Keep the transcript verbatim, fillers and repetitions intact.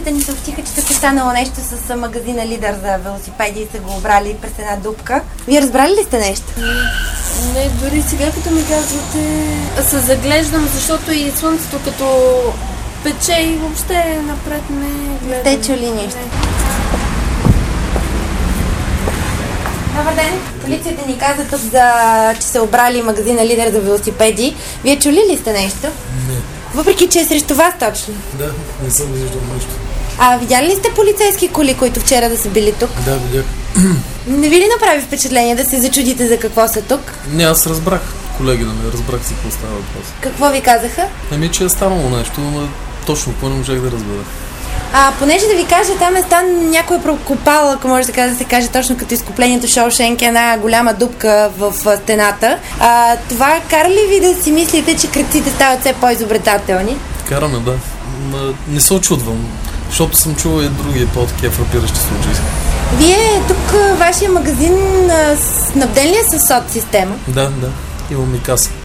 полицията ни съобщиха, че тук е станало нещо с магазина Лидер за велосипеди и са го обрали през една дупка. Вие разбрали ли сте нещо? Не, дори сега като ми казвате, се заглеждам, защото и слънцето като пече и въобще напред не гледам. Те чули нищо? Добър ден! Полицията ни каза тук, за, че са обрали магазина Лидер за велосипеди. Вие чули ли сте нещо? Не. Въпреки, че е срещу вас точно. Да, не съм виждал нещо. А видяли ли сте полицейски коли, които вчера да са били тук? Да, видях. Не ви ли направи впечатление да се зачудите за какво са тук? Не, аз разбрах, колеги, нали, разбрах си какво става въпрос. Какво ви казаха? Ами, че е станало нещо, но точно какво не можех да разбера. А, понеже да ви кажа, там е стан някой прокопал, ако може така да се каже, точно като изкуплението Шоушенк, една голяма дупка в стената. А, това кара ли ви да си мислите, че крадците стават все по-изобретателни? Караме, да. М- не се очудвам, защото съм чувал и други по-такива фрапиращи случаи. Вие тук, вашия магазин, снабден ли е с сод система? Да, да. Имам и каса.